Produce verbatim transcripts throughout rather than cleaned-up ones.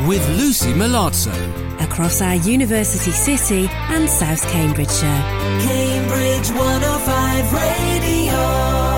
with Lucy Milazzo. Across our university city and South Cambridgeshire. Cambridge one oh five Radio.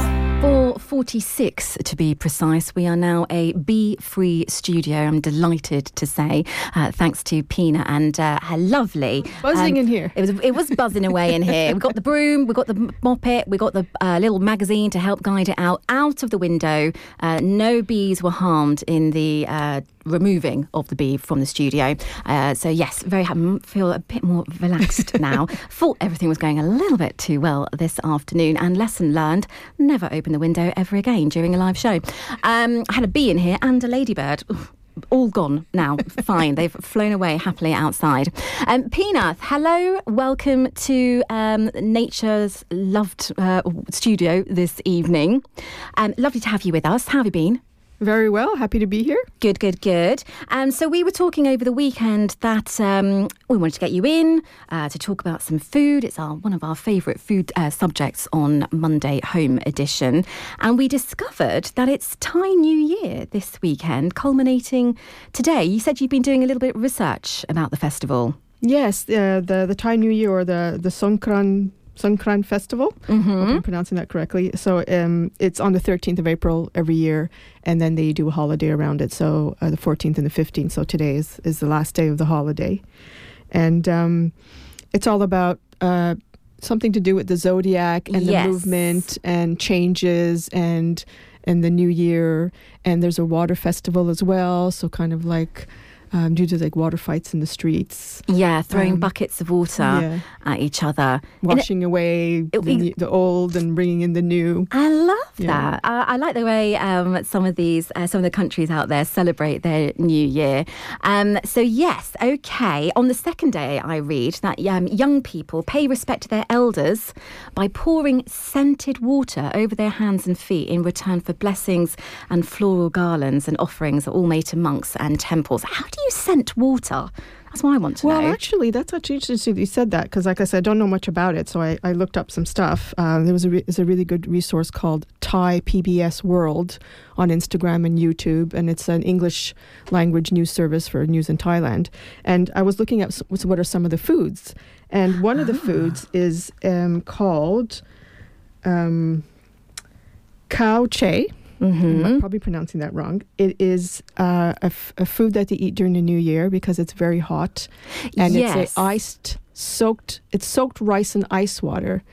four forty-six to be precise. We are now a bee-free studio, I'm delighted to say, uh, thanks to Pina and uh, her lovely... Buzzing um, in here. It was it was buzzing away in here. We've got the broom, we've got the moppet, we've got the uh, little magazine to help guide it out, out of the window. Uh, no bees were harmed in the... Uh, removing of the bee from the studio. Uh, so yes, very happy. Feel a bit more relaxed now. Thought everything was going a little bit too well this afternoon, and lesson learned, never open the window ever again during a live show. Um, I had a bee in here and a ladybird. All gone now. Fine. They've flown away happily outside. Um, Pina, hello. Welcome to um, Nature's loved uh, studio this evening. Um, lovely to have you with us. How have you been? Very well. Happy to be here. Good, good, good. Um, so we were talking over the weekend that um, we wanted to get you in uh, to talk about some food. It's our one of our favourite food uh, subjects on Monday Home Edition. And we discovered that it's Thai New Year this weekend, culminating today. You said you've been doing a little bit of research about the festival. Yes, uh, the the Thai New Year, or the, the Songkran Songkran Festival. Mm-hmm. I hope I'm pronouncing that correctly. So um, it's on the thirteenth of April every year, and then they do a holiday around it. So uh, the fourteenth and the fifteenth. So today is, is the last day of the holiday. And um, it's all about uh, something to do with the zodiac and Yes. the movement and changes and and the new year. And there's a water festival as well. So kind of like... Um, due to like water fights in the streets. Yeah, throwing Um, buckets of water yeah. at each other. Washing away it- the, new- the old and bringing in the new. I love Yeah. that. I, I like the way um, some of these, uh, some of the countries out there celebrate their New Year. Um, so yes, okay. On the second day, I read that um, young people pay respect to their elders by pouring scented water over their hands and feet in return for blessings and floral garlands and offerings, all made to monks and temples. How do you scent water? That's what I want to Well, know. actually, that's actually interesting that you said that, because like I said, I don't know much about it, so I, I looked up some stuff. Uh, there was a, re- there's a really good resource called Thai P B S World on Instagram and YouTube, and it's an English language news service for news in Thailand. And I was looking at s- what are some of the foods, and one of the foods is um, called um, khao che. Mm-hmm. I'm probably pronouncing that wrong. It is uh, a, f- a food that they eat during the New Year because it's very hot, and Yes. it's a iced, soaked. It's soaked rice in ice water,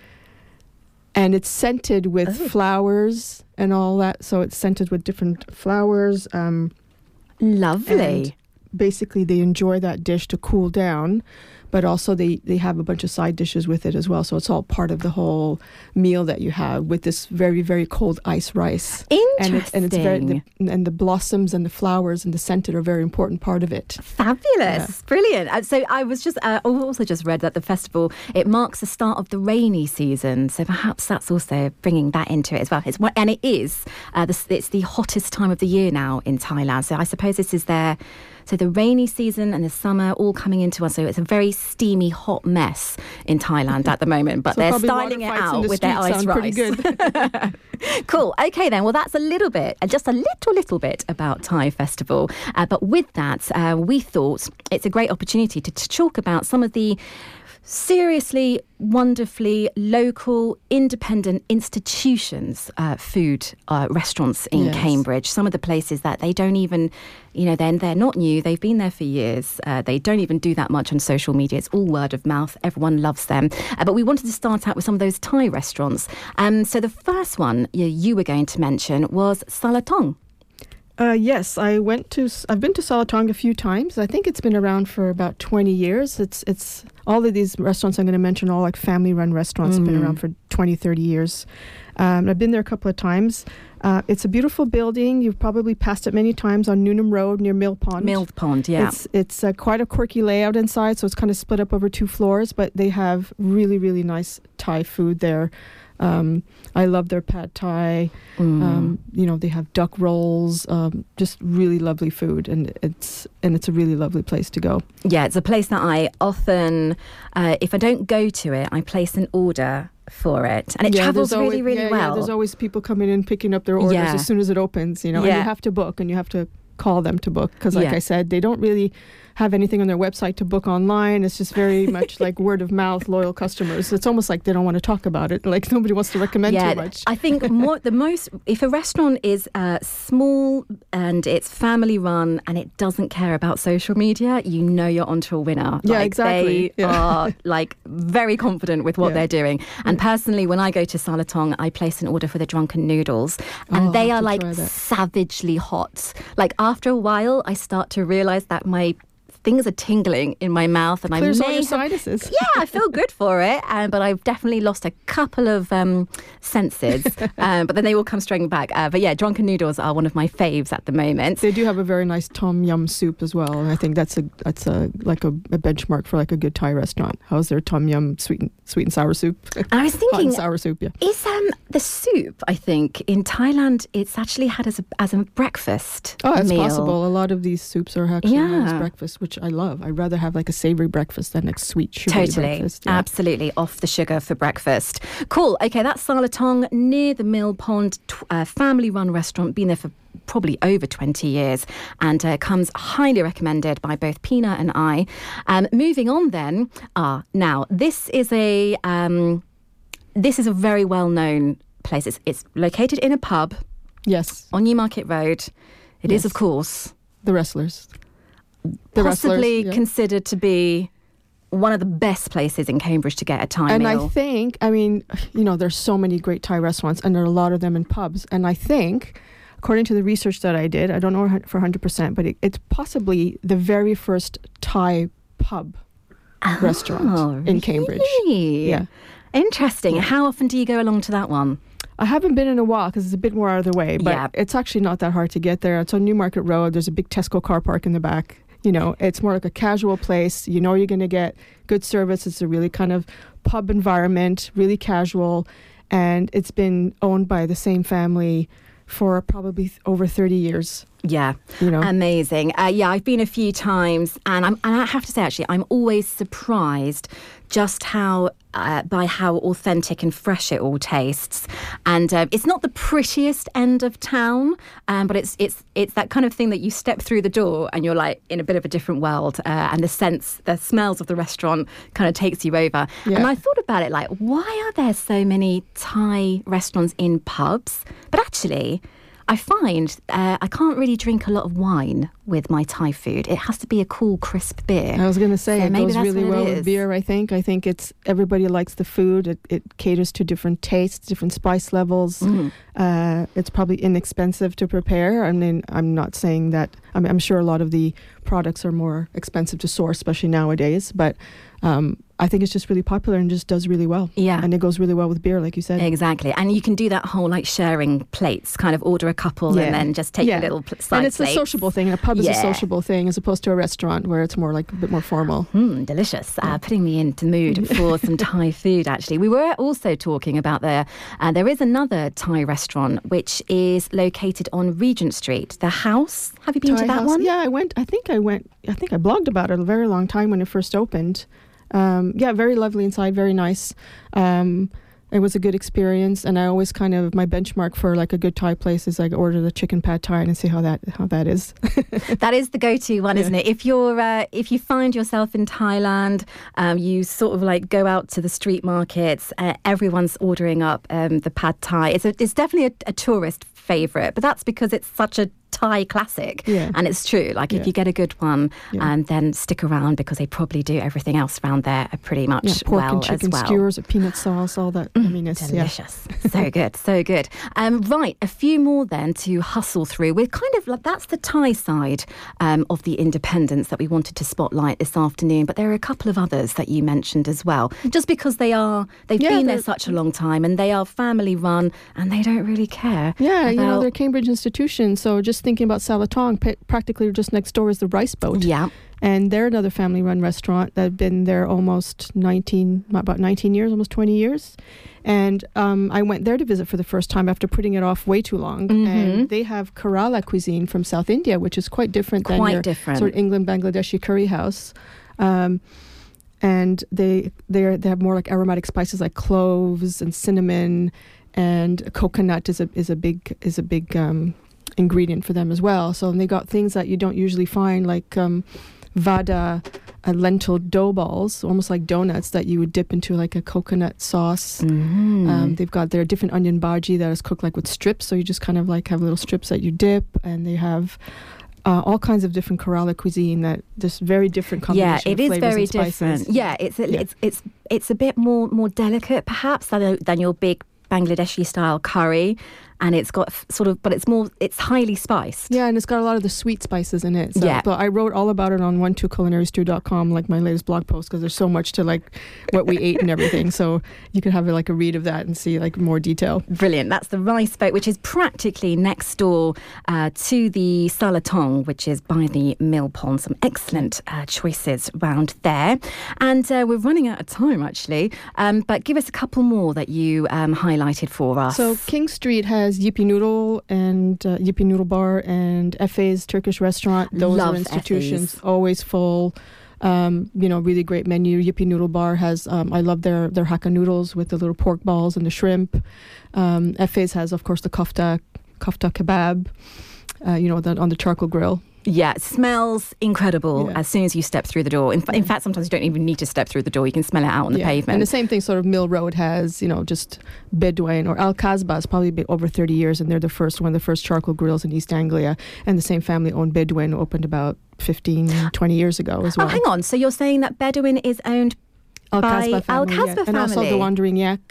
and it's scented with Oh. flowers and all that. So it's scented with different flowers. Um, Lovely. and basically, they enjoy that dish to cool down, but also they, they have a bunch of side dishes with it as well. So it's all part of the whole meal that you have with this very, very cold ice rice. Interesting. And it's, and it's very the, and the blossoms and the flowers and the scented are a very important part of it. Fabulous. Yeah. Brilliant. Uh, So I was just, uh, I also just read that the festival, it marks the start of the rainy season. So perhaps that's also bringing that into it as well. It's, one- and it is, uh, the, it's the hottest time of the year now in Thailand. So I suppose this is their, so the rainy season and the summer all coming into us. So it's a very steamy, hot mess in Thailand at the moment. But So they're probably styling it water fights in out the with their streets ice sound rice. pretty good. Cool. Okay, then. Well, that's a little bit, uh, just a little, little bit about Thai Festival. Uh, but with that, uh, we thought it's a great opportunity to, to talk about some of the seriously, wonderfully local, independent institutions, uh, food uh, restaurants in Yes. Cambridge. Some of the places that they don't even, you know, they're, they're not new. They've been there for years. Uh, they don't even do that much on social media. It's all word of mouth. Everyone loves them. Uh, but we wanted to start out with some of those Thai restaurants. Um, so the first one you, you were going to mention was Salatong. Uh, yes, I went to. I've been to Salatong a few times. I think it's been around for about twenty years. It's it's all of these restaurants I'm going to mention, all like family-run restaurants, have been Mm. around for twenty, thirty years. Um, I've been there a couple of times. Uh, it's a beautiful building. You've probably passed it many times on Newnham Road near Mill Pond. Mill Pond, yeah. It's it's uh, quite a quirky layout inside, so it's kind of split up over two floors. But they have really really nice Thai food there. Um, I love their pad Thai. Mm. Um, you know, they have duck rolls. Um, just really lovely food, and it's and it's a really lovely place to go. Yeah, it's a place that I often, uh, if I don't go to it, I place an order for it, and it Yeah, travels there's really, always- really yeah, well. Yeah, there's always people coming in picking up their orders Yeah. as soon as it opens. You know, and Yeah. you have to book, and you have to call them to book because, like Yeah. I said, they don't really have anything on their website to book online. It's just very much like word of mouth, loyal customers. It's almost like they don't want to talk about it. Like nobody wants to recommend Yeah, too much. I think more, the most, if a restaurant is uh, small and it's family run and it doesn't care about social media, you know you're onto a winner. Yeah, like, exactly. They Yeah. are like very confident with what Yeah. they're doing. And personally, when I go to Salatong, I place an order for the drunken noodles, and Oh, they I have are to like try that. savagely hot. Like after a while, I start to realize that my things are tingling in my mouth, and Clears I all may your have sinuses. yeah, I feel good for it, um, but I've definitely lost a couple of um, senses. um, but then they will come straight back. Uh, but yeah, drunken noodles are one of my faves at the moment. They do have a very nice tom yum soup as well, and I think that's a that's a like a, a benchmark for like a good Thai restaurant. How's their tom yum sweet and, sweet and sour soup? And I was Hot thinking, and sour soup, yeah. is um, the soup? I think in Thailand, it's actually had as a as a breakfast Oh, it's meal. possible. A lot of these soups are actually yeah. as Yeah. breakfast, which I love. I'd rather have like a savory breakfast than a sweet sugary Totally, breakfast. Yeah. absolutely off the sugar for breakfast. Cool. Okay, that's Salatong near the Mill Pond, t- uh, family-run restaurant. Been there for probably over twenty years, and uh, comes highly recommended by both Pina and I. Um, moving on, then. Ah, now this is a um, this is a very well-known place. It's, it's located in a pub Yes, on Newmarket Road. It is, Yes. of course, the wrestlers. The possibly wrestlers, yeah. considered to be one of the best places in Cambridge to get a Thai And meal. I think, I mean, you know, there's so many great Thai restaurants, and there are a lot of them in pubs. And I think, according to the research that I did, I don't know for one hundred percent, but it, it's possibly the very first Thai pub restaurant Oh, in Cambridge. really? Yeah. Interesting. How often do you go along to that one? I haven't been in a while because it's a bit more out of the way, but Yeah. it's actually not that hard to get there. It's on Newmarket Road. There's a big Tesco car park in the back. You know, it's more like a casual place. You know you're going to get good service. It's a really kind of pub environment, really casual. And it's been owned by the same family for probably th- over thirty years. Yeah, You know, amazing. Uh, yeah, I've been a few times, and I'm and I have to say, actually, I'm always surprised just how uh, by how authentic and fresh it all tastes. And uh, it's not the prettiest end of town, um, but it's it's it's that kind of thing that you step through the door and you're like in a bit of a different world, uh, and the sense, the smells of the restaurant kind of takes you over. Yeah. And I thought about it, like, why are there so many Thai restaurants in pubs? But actually, I find uh, I can't really drink a lot of wine with my Thai food. It has to be a cool, crisp beer. I was going to say So it maybe goes that's really what it well is. with beer, I think. I think it's everybody likes the food. It, it caters to different tastes, different spice levels. Mm. Uh, it's probably inexpensive to prepare. I mean, I'm not saying that. I mean, I'm sure a lot of the products are more expensive to source, especially nowadays. But um, I think it's just really popular and just does really well. Yeah. And it goes really well with beer, like you said. Exactly. And you can do that whole like sharing plates, kind of order a couple Yeah. and then just take Yeah. a little pl- side And it's plates. a sociable thing. A pub is a Yeah. sociable thing as opposed to a restaurant where it's more like a bit more formal. Mm, delicious. Uh, putting me into the mood for some Thai food, actually. We were also talking about the, uh, there is another Thai restaurant which is located on Regent Street. The House. Have you been Thai to that house. one? Yeah, I went. I think I went. I think I blogged about it a very long time when it first opened. Um, yeah, very lovely inside, very nice. Um, it was a good experience, and I always kind of my benchmark for like a good Thai place is like order the chicken pad Thai and see how that how that is. That is the go-to one, Yeah. isn't it? If you're, uh, if you find yourself in Thailand, um, you sort of like go out to the street markets. Uh, everyone's ordering up um, the pad Thai. It's a, it's definitely a, a tourist favourite, but that's because it's such a Thai classic, Yeah. and it's true. Like if Yeah. you get a good one, Yeah. um, then stick around because they probably do everything else around there pretty much Yeah, pork well and chicken as well. skewers, a peanut sauce, all that. I mean, it's yeah. Delicious. So good, so good. Um, right, a few more then to hustle through. We're kind of like, that's the Thai side um, of the independence that we wanted to spotlight this afternoon, but there are a couple of others that you mentioned as well. Just because they are, they've Yeah, been there they're- such a long time and they are family run and they don't really care. Yeah, you know, about- they're Cambridge institutions. So just thinking about Salatong, pa- practically just next door is the Rice Boat. Yeah. And they're another family-run restaurant that have been there almost nineteen, about nineteen years, almost twenty years. And um, I went there to visit for the first time after putting it off way too long. Mhm. And they have Kerala cuisine from South India, which is quite different than Quite your different. sort of England Bangladeshi curry house. Um, and they they they have more like aromatic spices like cloves and cinnamon, and coconut is a is a big is a big um, ingredient for them as well. So they got things that you don't usually find, like um, vada uh, lentil dough balls, almost like donuts that you would dip into like a coconut sauce. Mm. Um, they've got their different onion bhaji that is cooked like with strips. So you just kind of like have little strips that you dip, and they have Uh, all kinds of different Kerala cuisine that just very different combination Yeah, it of is flavors very and spices. different. Yeah, it's a, Yeah. it's it's it's a bit more more delicate perhaps than a, than your big Bangladeshi style curry, and it's got f- sort of, but it's more, it's highly spiced. Yeah, and it's got a lot of the sweet spices in it. So, Yeah. But I wrote all about it on one two culinary stew dot com, like my latest blog post, because there's so much to like what we ate and everything. So you could have like a read of that and see like more detail. Brilliant. That's the rice boat, which is practically next door uh, to the Salatong, which is by the mill pond. Some excellent uh, choices round there. And uh, we're running out of time, actually. Um, but give us a couple more that you um, highlighted for us. So King Street has Yippee Noodle and uh, Yippee Noodle Bar and F A's Turkish Restaurant. Those Love are institutions, F A's. always full. Um, you know, really great menu. Yippee Noodle Bar has, um, I love their their hakka noodles with the little pork balls and the shrimp. Um, F A's has, of course, the kofta, kofta kebab, uh, you know, the, on the charcoal grill. Yeah, it smells incredible Yeah. as soon as you step through the door. In, fa- in fact, sometimes you don't even need to step through the door. You can smell it out on the Yeah. pavement. And the same thing sort of Mill Road has, you know, just Bedouin or Al Kasbah has probably been over thirty years, and they're the first one, the first charcoal grills in East Anglia. And the same family owned Bedouin, opened about fifteen, twenty years ago as well. Oh, hang on. So you're saying that Bedouin is owned Al by Kasbah Al family, Kasbah yeah. And also family. the Wandering Yak.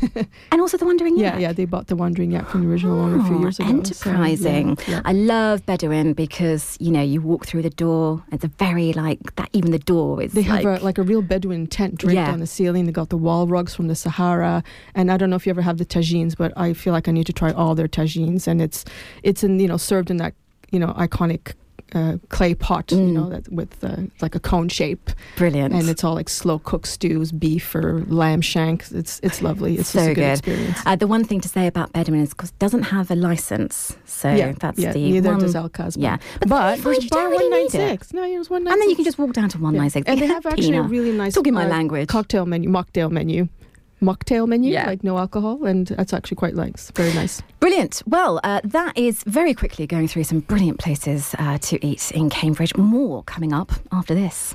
and also the Wandering Yeah, Yak? yeah, they bought the Wandering Yak from the original owner a few Oh, years ago. So, enterprising. yeah, yeah. I love Bedouin because, you know, you walk through the door. It's a very, like, that. Even the door is They like... have a, like a real Bedouin tent draped Yeah. on the ceiling. They got the wall rugs from the Sahara. And I don't know if you ever have the tagines, but I feel like I need to try all their tagines. And it's, it's in, you know, served in that, you know, iconic uh, clay pot, Mm. you know, that with uh, like a cone shape. Brilliant. And it's all like slow cooked stews, beef or lamb shanks. It's it's lovely. It's So just a good, good. experience. Uh, the one thing to say about Bedouin is because it doesn't have a license. So yeah, that's yeah, the neither one... does Al Kasbah. Yeah. But, But the there's you don't bar really one need it. ninety-six. No, it was one ninety-six. And then you can just walk down to one ninety-six. And they have actually a really nice Talking my uh, language. cocktail menu, mocktail menu. Mocktail menu, Yeah. like no alcohol, and that's actually quite nice. Very nice. Brilliant. Well, uh, that is very quickly going through some brilliant places uh, to eat in Cambridge. More coming up after this.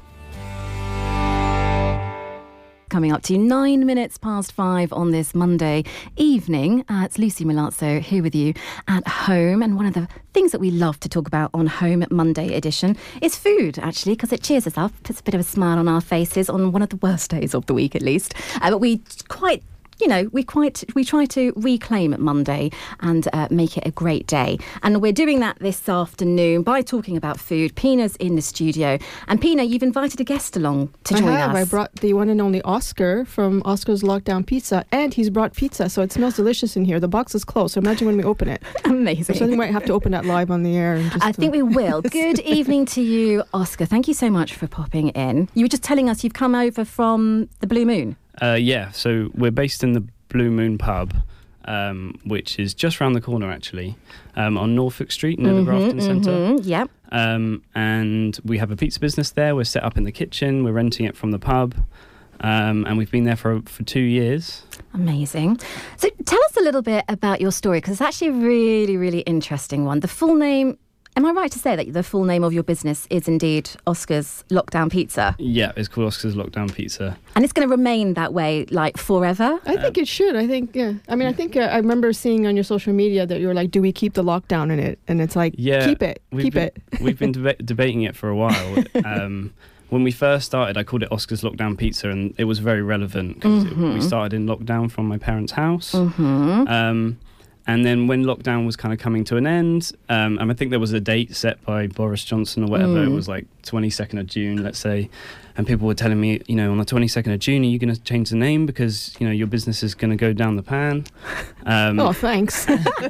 Coming up to nine minutes past five on this Monday evening. Uh, it's Lucy Milazzo here with you at home. And one of the things that we love to talk about on Home Monday edition is food, actually, because it cheers us up, puts a bit of a smile on our faces on one of the worst days of the week, at least. Uh, but we quite... You know, we quite we try to reclaim Monday and uh, make it a great day. And we're doing that this afternoon by talking about food. Pina's in the studio. And Pina, you've invited a guest along to join I have. us. I brought the one and only Oscar from Oscar's Lockdown Pizza, and he's brought pizza, so it smells delicious in here. The box is closed, so imagine when we open it. Amazing. So we might have to open that live on the air. And just, I think uh, we will. Good evening to you, Oscar. Thank you so much for popping in. You were just telling us you've come over from the Blue Moon. Uh, yeah, so we're based in the Blue Moon pub, um, which is just round the corner, actually, um, on Norfolk Street near the Grafton Centre. Mm-hmm, yep. Um, and we have a pizza business there. We're set up in the kitchen. We're renting it from the pub. Um, and we've been there for for two years. Amazing. So tell us a little bit about your story, because it's actually a really, really interesting one. The full name... Am I right to say that the full name of your business is indeed Oscar's Lockdown Pizza? Yeah, it's called Oscar's Lockdown Pizza. And it's going to remain that way, like, forever? I think it should. I think, yeah. I mean, I think uh, I remember seeing on your social media that you were like, do we keep the lockdown in it? And it's like, Yeah, keep it, we've keep been, it. We've been deba- debating it for a while. Um, when we first started, I called it Oscar's Lockdown Pizza, and it was very relevant because Mm-hmm. we started in lockdown from my parents' house. Mm-hmm. Um, and then when lockdown was kind of coming to an end, um, and I think there was a date set by Boris Johnson or whatever, Mm. it was like twenty-second of June, let's say, and people were telling me, you know, on the twenty-second of June, are you going to change the name because, you know, your business is going to go down the pan? Um, Oh, thanks.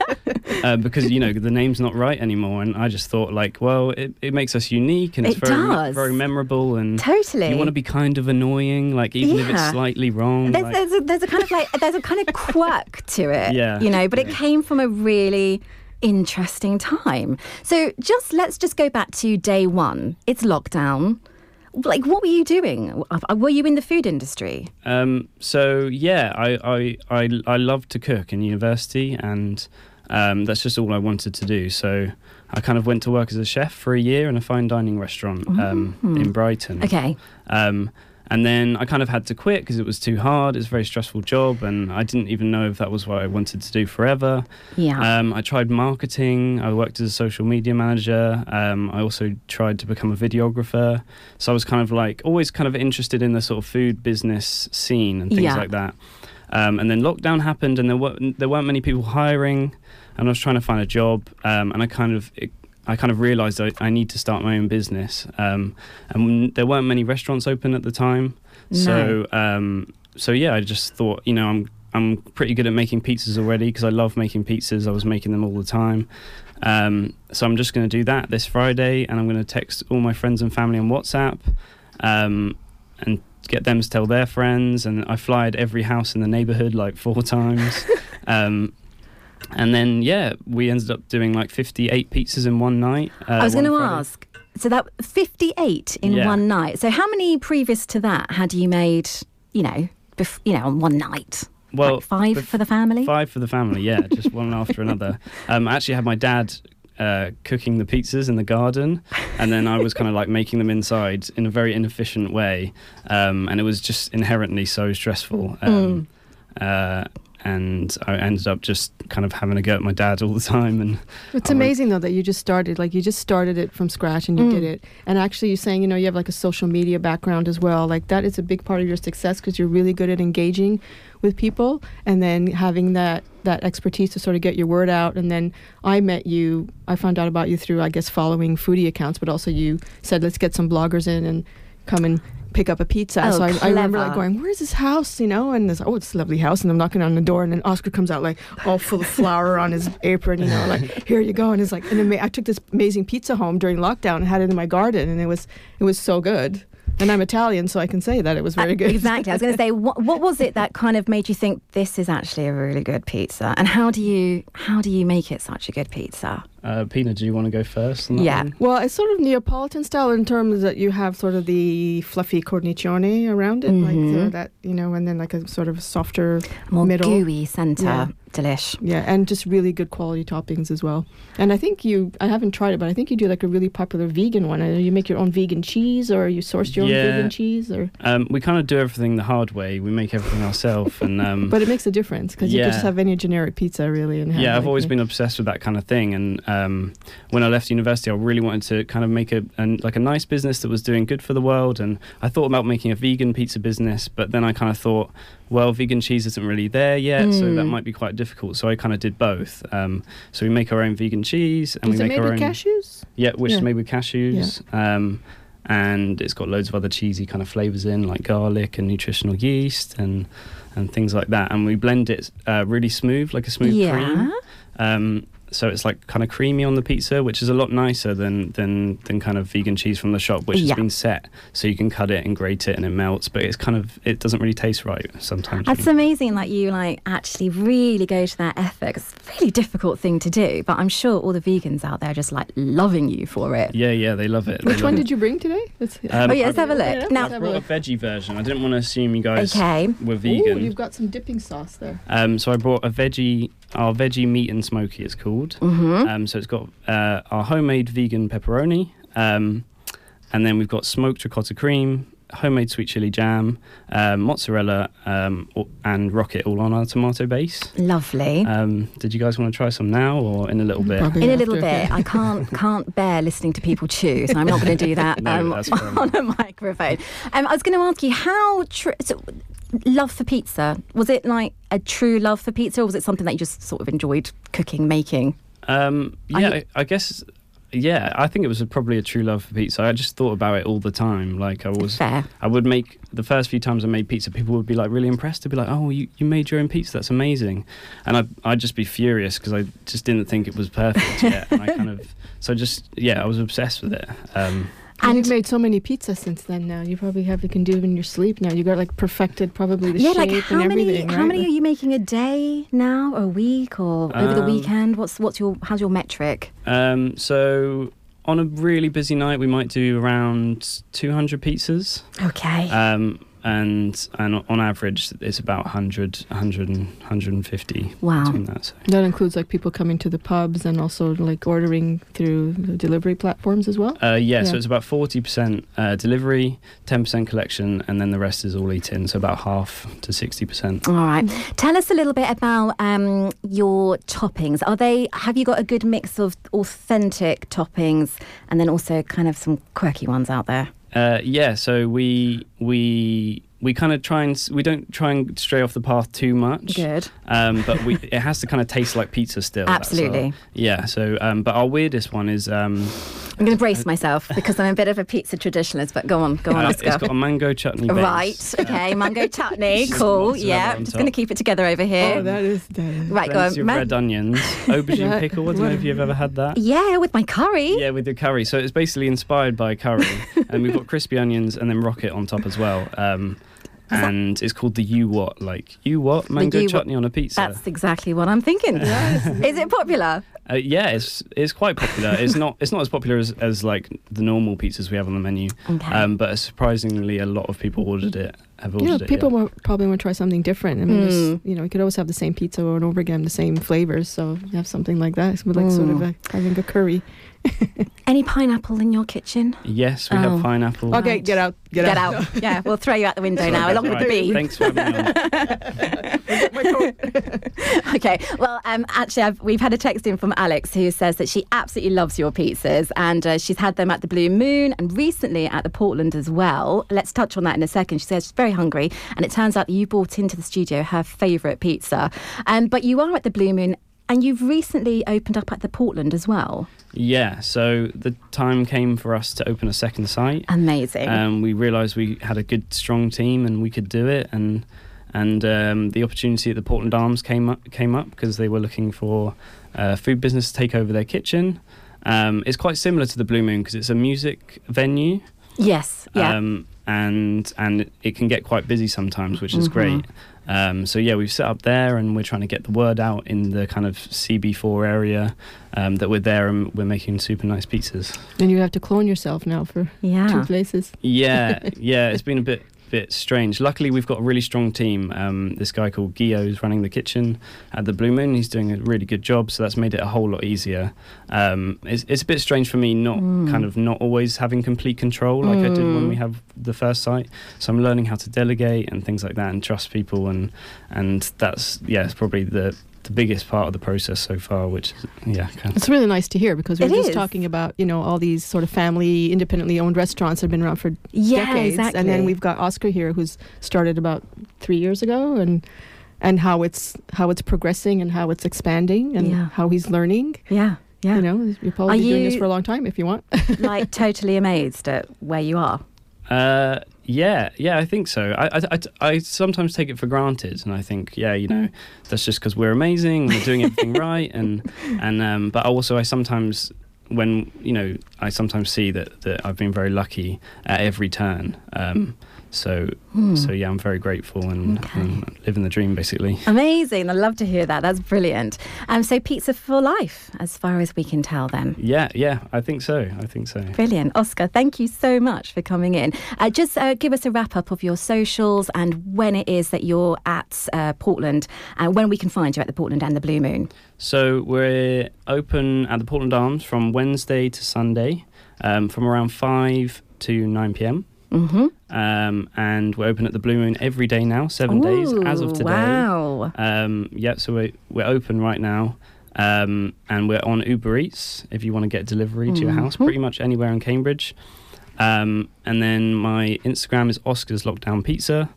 uh, because, you know, the name's not right anymore. And I just thought, like, well, it, it makes us unique and it's It very me- does. very memorable. And Totally. you want to be kind of annoying, like, even if it's Yeah. slightly wrong. There's, like- there's, a, there's a kind of like there's a kind of quirk to it, Yeah, you know. But it yeah. came from a really interesting time. So just let's just go back to day one. It's lockdown. Like, what were you doing? Were you in the food industry? Um, so yeah, I, I I I loved to cook in university, and Um, that's just all I wanted to do. So I kind of went to work as a chef for a year in a fine dining restaurant um, Mm. in Brighton. Okay. Um, and then I kind of had to quit because it was too hard. It's a very stressful job, and I didn't even know if that was what I wanted to do forever. Yeah. Um, I tried marketing. I worked as a social media manager. Um, I also tried to become a videographer. So I was kind of like always kind of interested in the sort of food business scene and things Yeah. like that. Um, and then lockdown happened, and there weren't there weren't many people hiring, and I was trying to find a job. Um, and I kind of it, I kind of realised I, I need to start my own business. Um, and there weren't many restaurants open at the time, No. so um, so yeah, I just thought, you know, I'm I'm pretty good at making pizzas already because I love making pizzas. I was making them all the time. Um, so I'm just going to do that this Friday, and I'm going to text all my friends and family on WhatsApp, um, and get them to tell their friends. And I flyed every house in the neighbourhood like four times. um, and then, yeah, we ended up doing like fifty-eight pizzas in one night. Uh, I was going to one Friday. ask. So that fifty-eight in Yeah. one night. So how many previous to that had you made? You know, bef- you know, on one night. Well, Like five bef- for the family. Five for the family, yeah, just one after another. Um, I actually had my dad uh, cooking the pizzas in the garden, and then I was kind of like making them inside in a very inefficient way, um, and it was just inherently so stressful. Um, uh, and I ended up just kind of having a go at my dad all the time. And It's I would- amazing though that you just started, like you just started it from scratch and you Mm. did it. And actually you're saying, you know, you have like a social media background as well. Like that is a big part of your success because you're really good at engaging with people and then having that that expertise to sort of get your word out. And then I met you, I found out about you through, I guess, following foodie accounts, but also you said, let's get some bloggers in and come and pick up a pizza. Oh, so I, I remember clever. like going, where's this house, you know? And there's, oh, it's a lovely house. And I'm knocking on the door, and then Oscar comes out like all full of flour on his apron, you know, like, here you go. And it's like, and ama- I took this amazing pizza home during lockdown and had it in my garden, and it was it was so good. And I'm Italian, so I can say that it was very Uh, good. Exactly. I was going to say, what, what was it that kind of made you think this is actually a really good pizza? And how do you how do you make it such a good pizza? uh, Pina, do you want to go first? on that Yeah. one? Well, it's sort of Neapolitan style in terms that you have sort of the fluffy cornicione around it, like Mhm. so that, you know, and then like a sort of softer More middle. gooey centre. Yeah. Delish. Yeah, and just really good quality toppings as well. And I think you, I haven't tried it, but I think you do like a really popular vegan one. I know you make your own vegan cheese, or you source your Yeah. own vegan cheese, or Um, we kind of do everything the hard way. We make everything ourselves, and um, but it makes a difference because you Yeah. could just have any generic pizza really. And have yeah, I've like always a- been obsessed with that kind of thing. And um, when I left university, I really wanted to kind of make a an, like a nice business that was doing good for the world. And I thought about making a vegan pizza business, but then I kind of thought, well, vegan cheese isn't really there yet, so that Mm. might be quite difficult. So I kind of did both. Um, so we make our own vegan cheese, and Is we it make made our with own cashews? yeah, which Yeah. is made with cashews. Um, and it's got loads of other cheesy kind of flavors in, like garlic and nutritional yeast and and things like that. And we blend it uh, really smooth, like a smooth Yeah. cream. Um, so it's like kind of creamy on the pizza, which is a lot nicer than than than kind of vegan cheese from the shop, which Yeah. has been set so you can cut it and grate it and it melts. But it's kind of it doesn't really taste right sometimes. That's amazing that you like actually really go to that effort. It's a really difficult thing to do, but I'm sure all the vegans out there are just like loving you for it. Yeah, yeah, they love it. They Which love one it. did you bring today? Let's, Um, Oh yeah, let's I- have a look. Yeah, Now, let's I have a brought a look. veggie version. I didn't want to assume you guys okay. were Ooh, vegan. you've got some dipping sauce there. Um, so I brought a veggie, our veggie meat and smoky it's called. Mm-hmm. Um, so it's got uh, our homemade vegan pepperoni, um, and then we've got smoked ricotta cream, homemade sweet chili jam, um, mozzarella, um, o- and rocket all on our tomato base. Lovely. Um, did you guys want to try some now or in a little bit? Probably In a after. little bit, I can't can't bear listening to people chew, so I'm not going to do that No, um, that's fair enough. on a microphone. Um, I was going to ask you how tr- so, love for pizza, was it like a true love for pizza, or was it something that you just sort of enjoyed cooking, making? Um, Are yeah, you- I, I guess. Yeah, I think it was a, probably a true love for pizza. I just thought about it all the time. Like I was, Fair. I would make the first few times I made pizza, people would be like really impressed. They'd be like, "Oh, you, you made your own pizza? That's amazing!" And I I'd just be furious because I just didn't think it was perfect yet. And I kind of so just yeah, I was obsessed with it. Um, And And- you've made so many pizzas since then. Now you probably have you can do it in your sleep. Now you got like perfected probably the Yeah, shape like how and many everything. how right? many are you making a day now, or a week, or over the Um, weekend? What's what's your how's your metric? um, so on a really busy night, we might do around two hundred pizzas. Okay. Um, and and on average it's about one hundred, one hundred, one hundred fifty. Wow. Between that, so. That includes like people coming to the pubs and also like ordering through the delivery platforms as well? Uh, yeah, Yeah. so it's about forty percent uh, delivery, ten percent collection, and then the rest is all eat-in, so about half to sixty percent. All right. Tell us a little bit about um, your toppings. Are they? Have you got a good mix of authentic toppings and then also kind of some quirky ones out there? Uh, yeah, so we we we kind of try and s- we don't try and stray off the path too much. Good. Um, but we it has to kind of taste like pizza still. That's Absolutely. our- yeah. So, um, but our weirdest one is um, I'm going to brace myself because I'm a bit of a pizza traditionalist, but go on, go on, uh, Oscar. it's got a mango chutney base. Right, okay, mango chutney, Just cool, mozzarella yeah. on I'm just top. going to keep it together over here. Oh, that is... That is. Right, go Plenty on. of Ma- red onions, aubergine Yeah. pickle. I don't know if you've ever had that. yeah, with my curry. Yeah, with the curry. So it's basically inspired by curry, and we've got crispy onions and then rocket on top as well. Um, and it's called the you what, like you what mango you what. chutney on a pizza. That's exactly what I'm thinking. Is it popular? Uh, yeah, it's it's quite popular. It's not it's not as popular as, as like the normal pizzas we have on the menu, Okay. um, but surprisingly, a lot of people ordered it. Have ordered Yeah, it. people yeah. wa- probably want to try something different. I mean, Mm. there's- you know, you could always have the same pizza over and over again, the same flavors. So you have something like that. It's like sort of Mm. a, having a curry. Any pineapple in your kitchen? Yes, we Oh. have pineapple. Okay, get out. Get, Get out. out. Yeah, we'll throw you out the window now, along with the Right, bee. Thanks for having me on. Okay, well, um, actually, I've, we've had a text in from Alex who says that she absolutely loves your pizzas and uh, she's had them at the Blue Moon and recently at the Portland as well. Let's touch on that in a second. She says she's very hungry and it turns out that you brought into the studio her favourite pizza. Um, but you are at the Blue Moon and you've recently opened up at the Portland as well. Yeah, so the time came for us to open a second site. Amazing. Um, we realised we had a good, strong team and we could do it, and and um, the opportunity at the Portland Arms came up came up because they were looking for a food business to take over their kitchen. Um, it's quite similar to the Blue Moon because it's a music venue. yes, yeah. Um, and and it can get quite busy sometimes, which is Mhm. great. Um, so yeah, we've set up there, and we're trying to get the word out in the kind of C B four area um, that we're there, and we're making super nice pizzas. And you have to clone yourself now for yeah. two places. Yeah, yeah, it's been a bit bit strange. Luckily, we've got a really strong team. Um, this guy called Guillaume is running the kitchen at the Blue Moon. He's doing a really good job, so that's made it a whole lot easier. Um, it's, it's a bit strange for me not Mm. kind of not always having complete control like I did when we have the first site. So I'm learning how to delegate and things like that and trust people, and and that's yeah, it's probably the the biggest part of the process so far, which is yeah kind of, It's really nice to hear because we're It just is. talking about, you know, all these sort of family, independently owned restaurants that have been around for Yeah, decades. exactly. And then we've got Oscar here who's started about three years ago and and how it's how it's progressing and how it's expanding and Yeah. how he's learning. Yeah, yeah. You know, you'll probably Are be doing this you- for a long time if you want. Like totally amazed at where you are. Uh, yeah, yeah, I think so. I, I, I, I sometimes take it for granted, and I think, yeah, you know, that's just because we're amazing, we're doing everything right, and and um, but also I sometimes, when you know, I sometimes see that that I've been very lucky at every turn. Um, so Hmm. so yeah, I'm very grateful and, Okay. and living the dream basically. Amazing. I love to hear that. That's brilliant. Um, so pizza for life, as far as we can tell then. Yeah, yeah, I think so. I think so. Brilliant. Oscar, thank you so much for coming in. Uh, just uh, give us a wrap up of your socials and when it is that you're at uh, Portland and when we can find you at the Portland and the Blue Moon. So we're open at the Portland Arms from Wednesday to Sunday, um, from around five to nine p.m. Mm-hmm. Um, and we're open at the Blue Moon every day now, seven days as of today. Wow. Um, yeah, so we're, we're open right now. Um, and we're on Uber Eats if you want to get delivery to your house, Mhm. pretty much anywhere in Cambridge. Um, and then my Instagram is Oscar's Lockdown Pizza.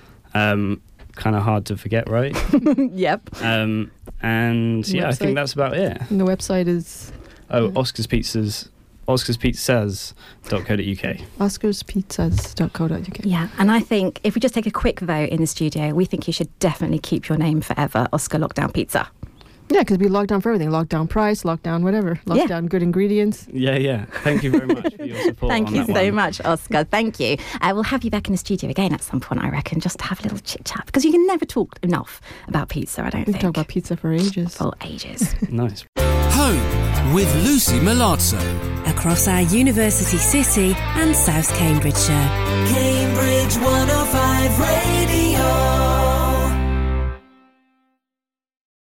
Um, kind of hard to forget, right? Yep. um, and yeah, I Website. think that's about it. And the website is Oh, Yeah. Oscar's Pizzas, oscars pizzas dot co dot u k. oscars pizzas dot co dot u k. Yeah, and I think if we just take a quick vote in the studio, we think you should definitely keep your name forever, Oscar Lockdown Pizza. Yeah, because we locked down for everything. Lockdown price, lockdown whatever. Yeah. Lockdown good ingredients. Yeah, yeah. Thank you very much for your support. Thank on you that so one. much, Oscar. Thank you. Uh, we'll have you back in the studio again at some point, I reckon, just to have a little chit chat because you can never talk enough about pizza, I don't We can think. talk about pizza for ages. For ages. Nice. Home with Lucy Milazzo. Across our university city and South Cambridgeshire. Cambridge one oh five Radio.